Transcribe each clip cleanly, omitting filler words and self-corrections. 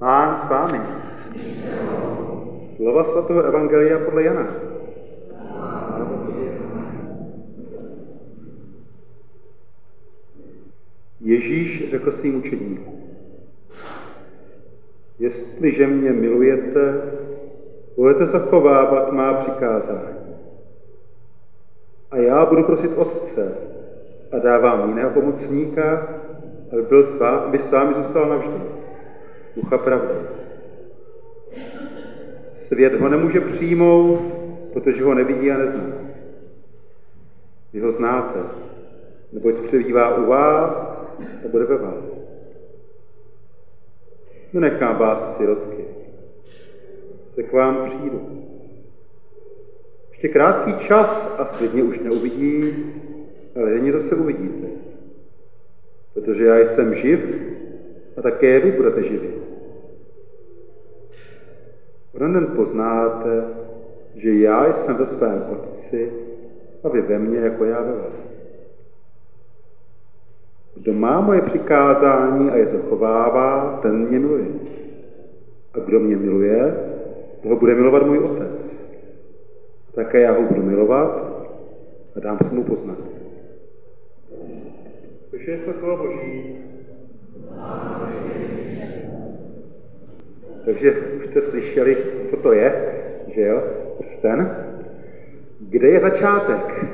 Pán s vámi. Slova svatého evangelia podle Jana. Ježíš řekl svým učedníkům: Jestliže mě milujete, budete zachovávat má přikázání. A já budu prosit Otce a dávám jiného pomocníka, aby s vámi zůstal navždy. Ducha pravdy. Svět ho nemůže přijmout, protože ho nevidí a nezná. Vy ho znáte, neboť přebývá u vás a bude ve vás. Nenechám vás sirotky, se k vám přijdu. Ještě krátký čas a svět mě už neuvidí, ale jen zase uvidíte. Protože já jsem živ a také vy budete živi. Onen den poznáte, že já jsem ve svém Otci a vy ve mně, jako já ve vás. Kdo má moje přikázání a je zachovává, ten mě miluje. A kdo mě miluje, toho bude milovat můj Otec. A také já ho budu milovat a dám se mu poznat. Slyšeli jste slovo Boží? Takže už jste slyšeli, co to je, že jo? Prsten. Kde je začátek?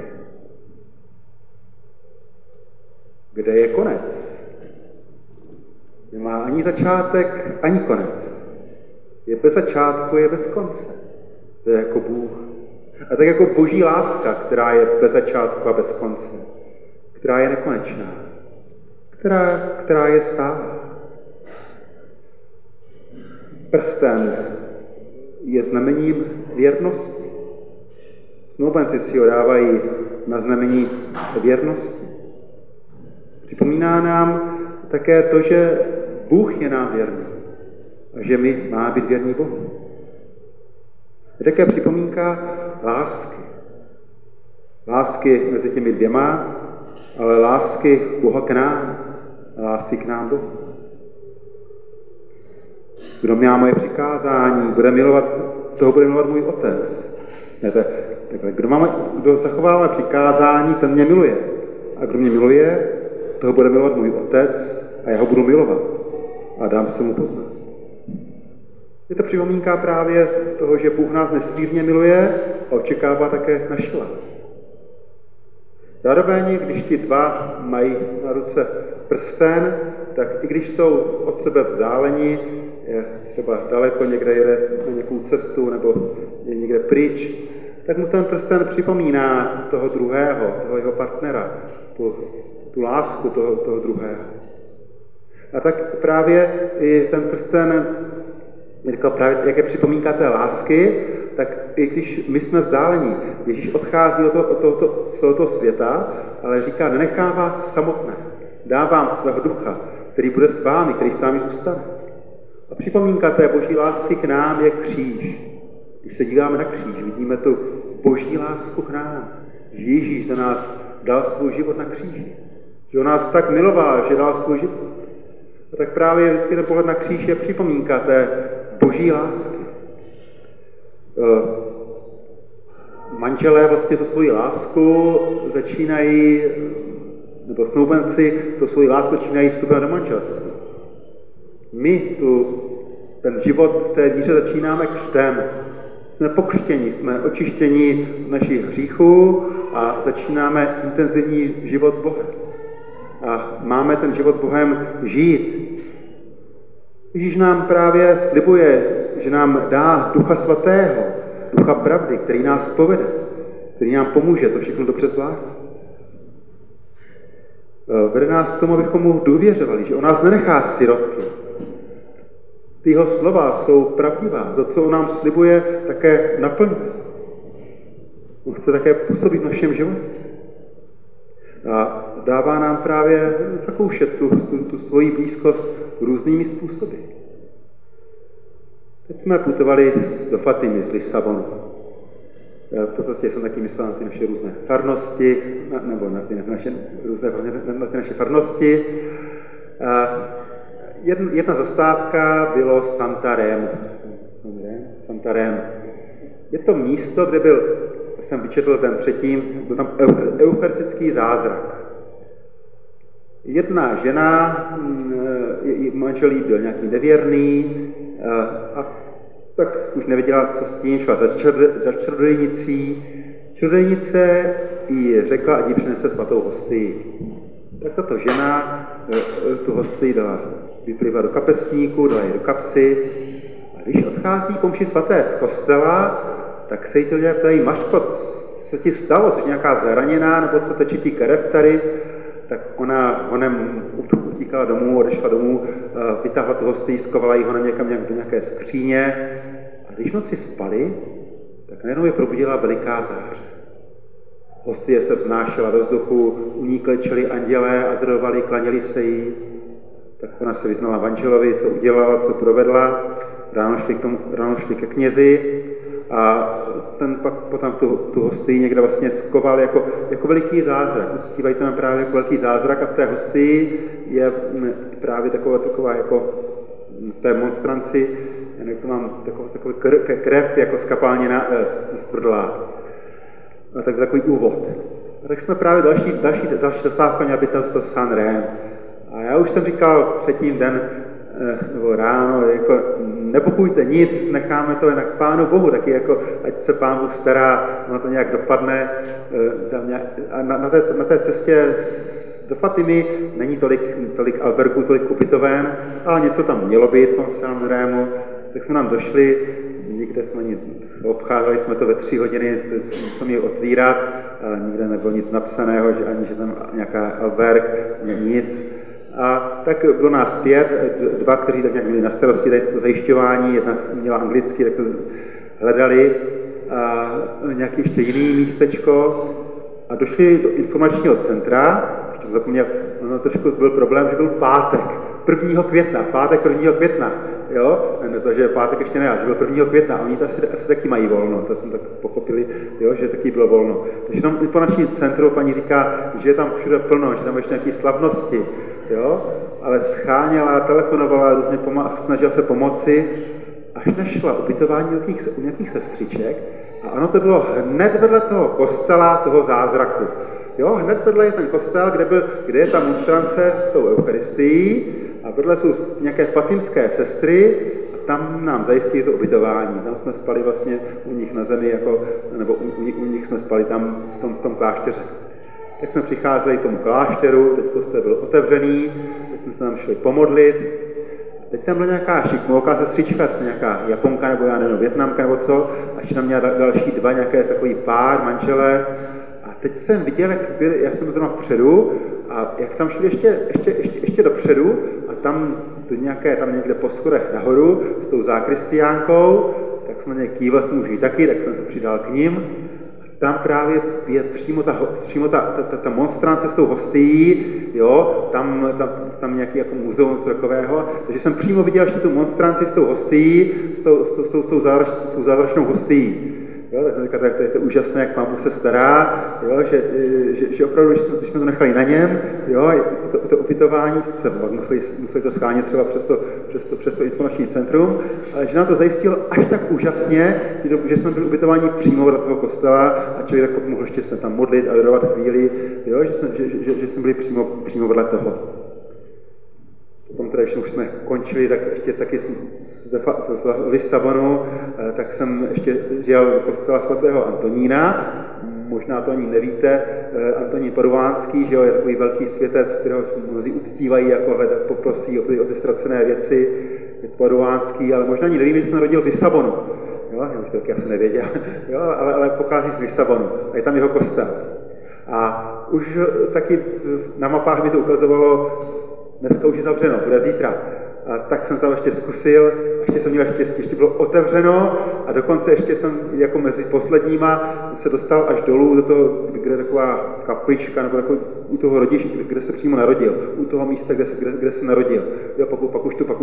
Kde je konec? Nemá ani začátek, ani konec. Je bez začátku, je bez konce. To je jako Bůh. A tak jako Boží láska, která je bez začátku a bez konce. Která je nekonečná. Která je stálá. Prsten je znamením věrnosti. Snoubenci si ho dávají na znamení věrnosti. Připomíná nám také to, že Bůh je nám věrný a že my máme být věrní Bohu. Je také připomínka lásky. Lásky mezi těmi dvěma, ale lásky Boha k nám a lásky k nám Bohu. Kdo má moje přikázání, toho bude milovat můj Otec. Takhle, kdo zachová moje přikázání, ten mě miluje. A kdo mě miluje, toho bude milovat můj Otec a já ho budu milovat a dám se mu poznat. Je to připomínka právě toho, že Bůh nás nesmírně miluje a očekává také naši lásku. Zároveň, když ti dva mají na ruce prsten, tak i když jsou od sebe vzdáleni, je třeba daleko, někde jede na nějakou cestu nebo je někde pryč, tak mu ten prsten připomíná toho druhého, toho jeho partnera, tu lásku toho druhého. A tak právě i ten prsten, právě jak je připomínka té lásky, tak i když my jsme vzdálení, Ježíš odchází od tohoto světa, ale říká, nenechám vás samotné, dávám svého ducha, který bude s vámi, který s vámi zůstane. A připomínka té Boží lásky k nám je kříž. Když se díváme na kříž, vidíme tu Boží lásku k nám. Že Ježíš za nás dal svůj život na kříži. Že on nás tak miloval, že dal svůj život. A tak právě vždycky ten pohled na kříž je připomínka té Boží lásky. Manželé vlastně tu svoji lásku začínají, nebo snoubenci tu svoji lásku začínají vstupem do manželství. My ten život v té víře začínáme křtem. Jsme pokřtěni, jsme očištěni našich hříchů a začínáme intenzivní život s Bohem. A máme ten život s Bohem žít. Ježíš nám právě slibuje, že nám dá Ducha Svatého, Ducha pravdy, který nás povede, který nám pomůže to všechno dobře zvládnout. Vede nás k tomu, abychom mu důvěřovali, že on nás nenechá sirotky. Ty jeho slova jsou pravdivá. To, co on nám slibuje, také naplňuje. On chce také působit v našem životě. A dává nám právě zakoušet tu svoji blízkost různými způsoby. Teď jsme putovali do Fatimy z Lisabonu. To vlastně jsem taky myslel na ty naše různé farnosti, nebo na ty naše farnosti. Jedna zastávka bylo Santarém. Je to místo, kde byl, jsem vyčetl ten předtím, byl tam eucharistický zázrak. Jedna žena, manželí byl nějaký nevěrný a tak už nevěděla, co s tím, šla za čarodějnicí. Čarodějnice jí řekla, ať jí přinese svatou hostii. Tak tato žena tu hostii dala vyplývat do kapesníku, dala ji do kapsy. A když odchází po mši svaté z kostela, tak se jí ty lidé ptají, Mařko, co ti stalo, jsi nějaká zraněná, nebo co teče ti krev tady? Tak ona honem utíkala domů, odešla domů, vytáhla tu hostii, skovala ji honem někam do nějaké skříně. A když noci spali, tak najednou je probudila veliká záře. Hostie se vznášela do vzduchu, u ní klečeli andělé, adorovali, klaněli se jí. Tak ona se vyznala manželovi, co udělala, co provedla. Ráno šli ke knězi a ten pak potom tu hostii někde vlastně skoval jako veliký zázrak. Uctívají to právě jako velký zázrak a v té hostii je právě taková jako v té monstranci, jak to mám, takový krev jako skapalněna stvrdlá. A tak takový úvod. A tak jsme právě další zastávka měla být to Sanrém. A já už jsem říkal předtím den, nebo ráno, jako nepokujte nic, necháme to jen k Pánu Bohu, taky jako, ať se Pán Bůh stará, ono to nějak dopadne. A na té cestě do Fatimy není tolik albergů, tolik ubytoven, ale něco tam mělo být v tom Sanrému, tak jsme nám došli, nikde jsme obcházeli jsme to ve 3 hodiny, to měli otvírat, ale nikde nebylo nic napsaného, že tam nějaká alberg, nic. A tak bylo nás 5, 2, kteří tak nějak měli na starosti to zajišťování, jedna měla anglicky, tak to hledali, a nějaký ještě jiný místečko a došli do informačního centra, ještě to zapomněl, ono trošku byl problém, že byl pátek 1. května, jo, ne to, že pátek ještě ne, že byl 1. května a oni to asi taky mají volno, to jsem tak pochopili, jo, že taky bylo volno. Takže tam informační centrum paní říká, že je tam všude plno, že tam ještě nějaké slavnosti, jo, ale scháněla, telefonovala, různě snažila se pomoci, až našla ubytování u nějakých sestřiček a ono to bylo hned vedle toho kostela, toho zázraku. Jo, hned vedle je ten kostel, kde je ta monstrance s tou eucharistií a vedle jsou nějaké fatimské sestry a tam nám zajistili to ubytování. Tam jsme spali vlastně u nich na zemi, nebo u nich jsme spali tam v tom klášteře. Tak jsme přicházeli k tomu klášteru, teď kostel byl otevřený, teď jsme se tam šli pomodlit. Teď tam byla nějaká šikmolká sestřička, nějaká Japonka nebo já nevím, Vietnamka nebo co, a ještě tam měla další 2 nějaké takový pár, manželé. A teď jsem viděl, jak byli, já jsem zrovna vpředu, a jak tam šli ještě dopředu, a tam někde po schodech nahoru s tou zákristiánkou, tak jsem na ně kýval, jsem už taky, tak jsem se přidal k ním. Tam právě je přímo ta monstrance s tou hostií, jo, tam nějaký jako muzeum takového, takže jsem přímo viděl ještě tu monstranci s tou hostií, s tou zázračnou hostií. Jo, tak jsem říkal, tak to je úžasné, jak Pán Bůh se stará, jo, že opravdu, když jsme to nechali na něm, jo, to ubytování, se museli to schánit třeba přes to informační centrum, ale že nám to zajistil až tak úžasně, že jsme byli ubytováni přímo do toho kostela a člověk tak mohl ještě se tam modlit a adorovat chvíli, jo, že jsme byli přímo vedle toho. Potom teda, když už jsme končili, tak ještě taky v Lisabonu, tak jsem ještě žil do kostela svatého Antonína. Možná to ani nevíte, Antonín Paduvánský, že jo, je takový velký světec, kterého mnozí uctívají, jako poprosí o ty ztracené věci, je Paduvánský, ale možná ani nevím, že se narodil v Lisabonu. Jo, já už to taky asi nevěděl, jo, ale pochází z Lisabonu a je tam jeho kostel. A už taky na mapách mi to ukazovalo, dneska už je zavřeno, bude zítra. A tak jsem se tam ještě zkusil, ještě jsem měl štěstí, ještě bylo otevřeno a dokonce ještě jsem jako mezi posledníma se dostal až dolů do toho, kde je taková kaplička, nebo takový, u toho rodiště, kde se přímo narodil, u toho místa, kde se narodil. Jo,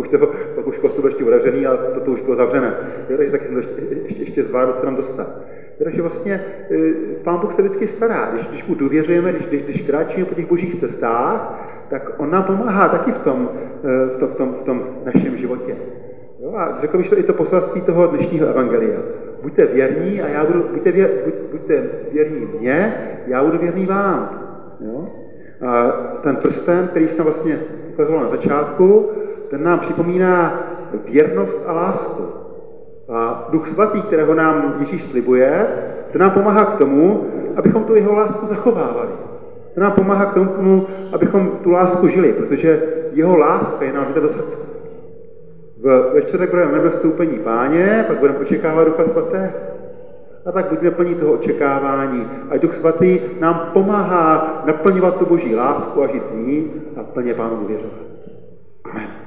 pak už kostel byl ještě otevřený, ale to už bylo zavřené. Jo, takže taky jsem to ještě zvládl se tam dostat. Takže vlastně Pán Bůh se vždycky stará. Když mu důvěřujeme, když kráčíme po těch božích cestách, tak on nám pomáhá taky v tom našem životě. Jo? A řekl bych, že i to poselství toho dnešního evangelia. Buďte věrní a buďte věrní mně, já budu věrný vám. Jo? A ten prsten, který jsem vlastně ukazoval na začátku, ten nám připomíná věrnost a lásku. A Duch Svatý, kterého nám Ježíš slibuje, ten nám pomáhá k tomu, abychom tu jeho lásku zachovávali. Ten nám pomáhá k tomu, abychom tu lásku žili, protože jeho láska je nám vlita do srdce. Ve čtvrtek budeme nebe vstoupení Páně, pak budeme očekávat Ducha Svatého. A tak buďme plní toho očekávání. A Duch Svatý nám pomáhá naplňovat tu boží lásku a žít v ní a plně Pánu důvěřovat. Amen.